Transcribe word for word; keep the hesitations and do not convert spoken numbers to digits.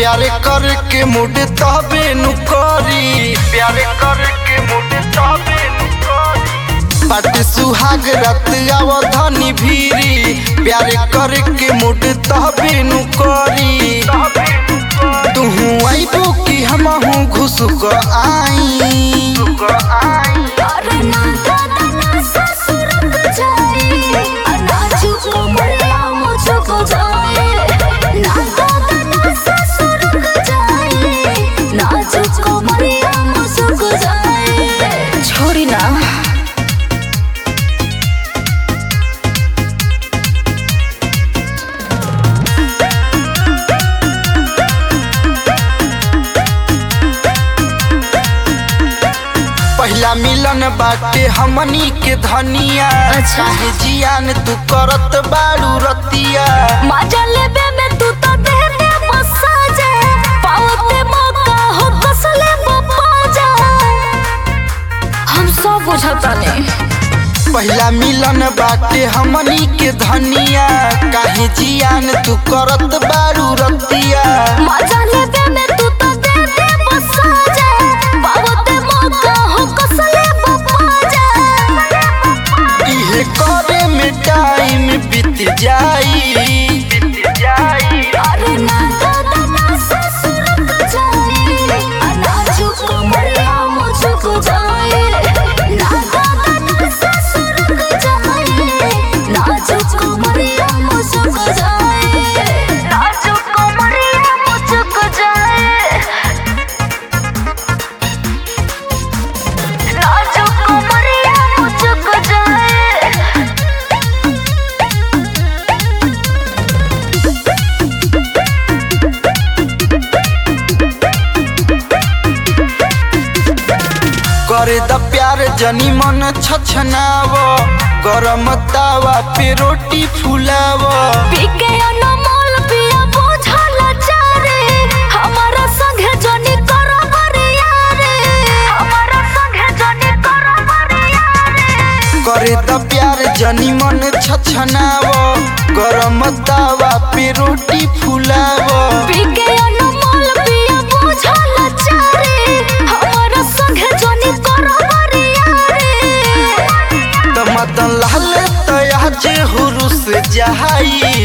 प्यार करके मुड तबे नु करी प्यार करके मुड तबे नु करी बाटे सुहाग रात आव धनी भीरी प्यार करके मुड तबे नु करी तुहू आइबो कि हमहू घुसुक आई अरे ना दादा ना ससुरक जाए नाजुक मरिया मुझक जाए ना दादा ना ससुरक जाए नाजुक मरिया मुझक जाए छोड़ी ना पहला मिलन बाटे हमनी के धनिया अच्छा। काहे जियान तू करत बाड़ू रतिया मजा लेबे में तू तो दे दे मसाजे पावते मौका हो कसले बपाजा हम सब बुझता नहीं पहला मिलन बाटे हमनी के धनिया काहे जियान तू करत बाड़ू रतिया मजा लेबे में तू तो दे दे मसाजे पावते मौका हो कसले बपाजा इहे करे में टाइम बीत जाई बीत जाई अरे ना दादा ना ससुरक जाए नाजुक मरिया मुझक जाए ना दादा ना ससुरक जाए नाजुक मरिया मुझक जाए नाजुक मरिया मुझक जाए नाजुक मरिया मुझक जाए करे द प्यार जनी मन छछनाव गरम तावा पे रोटी फुलाव पीके अनमोल पिया बुझल चारे हमारा संगे जनी करो बरिया रे हमारा संगे जनी करो बरिया रे करे द प्यार जनी मन छछनाव गरम तावा पे रोटी फुलाव पीके अनमोल पिया बुझल चारे हमारा संगे जनी करो बरिया रे त मदन लाल तया जे हुरुस जहाई